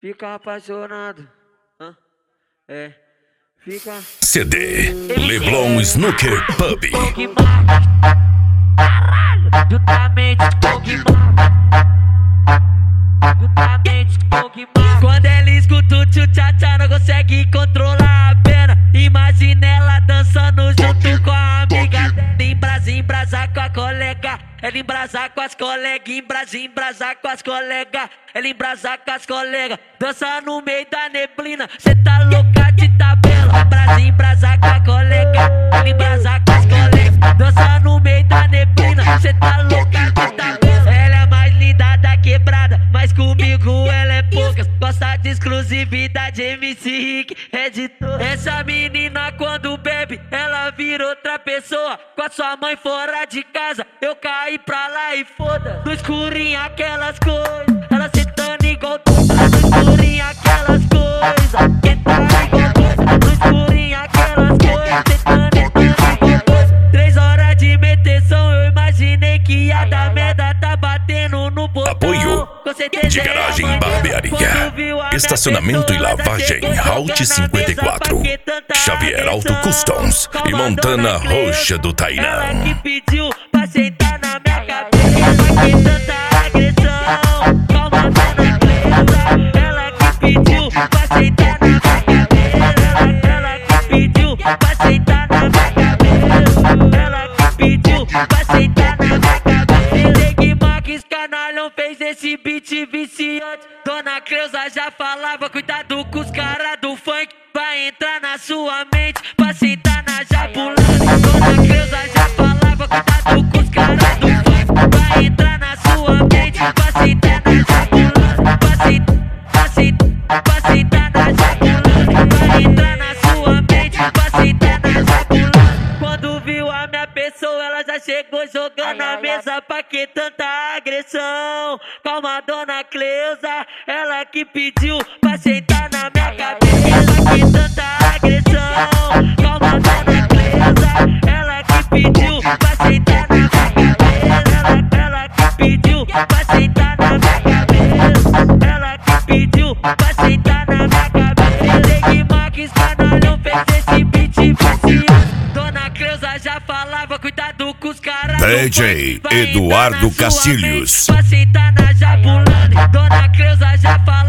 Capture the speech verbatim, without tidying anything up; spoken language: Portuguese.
fica apaixonado. Hã? É, fica. C D Leblon Snooker Pub. Caralho, juntamente com Juntamente com quando ela escuta o tchu-tchá-tchá, não consegue controlar a pena. Imagina ela dançando junto com a amiga dela. Embrasa, embrasa com a colega. Ela embrasa com as colegas, embrasa, embrasa com as colegas. Ela embrasa com as colegas. Dança no meio da neblina, cê tá louca de tabela. Embrasa, embrasa com a colega. Ela embrasa com as colegas. Dança no meio da neblina, cê tá louca de tabela. Ela é mais linda da quebrada, mas comigo ela é poucas. Gosta de exclusividade, M C Rick é de todas. Essa menina quando bebe, ela vira outra pessoa. Com a sua mãe fora de casa, eu caí pra lá e foda. No escurinho aquelas coisas, ela sentando igual doida. No escurinho aquelas coisas, quem tá igual doida. No escurinho aquelas coisas, sentando igual doida. Três horas de meteção, eu imaginei que ia dar merda. Tá batendo no botão. Apoio de garagem barbearia, estacionamento e lavagem Route cinquenta e quatro, Xavier Auto Customs e Montana Roxa do Tainã. Ela que pediu pra sentar na minha cabeça, que tanta agressão. Calma, dona Cleusa. Ela que pediu pra sentar na minha cabeça. Ela que pediu pra sentar na minha cabeça. Ela que pediu pra sentar na minha cabeça. Leg Max Canalhão fez esse beat viciante. Dona Cleusa já falava, cuidado com os caras do funk. Vai entrar na sua mente pra sentar na jabulani. Dona Cleusa já falava, cuidado com os caras do funk. Vai entrar na sua mente pra sentar na jabulani. Pra sentar, pra sentar na jabulani. Vai entrar na sua mente pra sentar na jabulani. Quando viu a minha pessoa, ela já chegou jogando a mesa. Pra que tanta agressão? Calma, dona Cleusa. Ela que pediu pra sentar na minha cabeça. Que tanta agressão. Calma, dona Cleusa. Ela que pediu pra sentar na minha cabeça. Ela, ela que pediu pra sentar na minha cabeça. Ela que pediu pra sentar na minha cabeça. Leg Max Canalhão fez esse beat viciante. Dona Cleusa já falava, cuidado com os caras. D J Eduardo Cacilhos. Pra sentar na jabulani. Dona Cleusa já falava.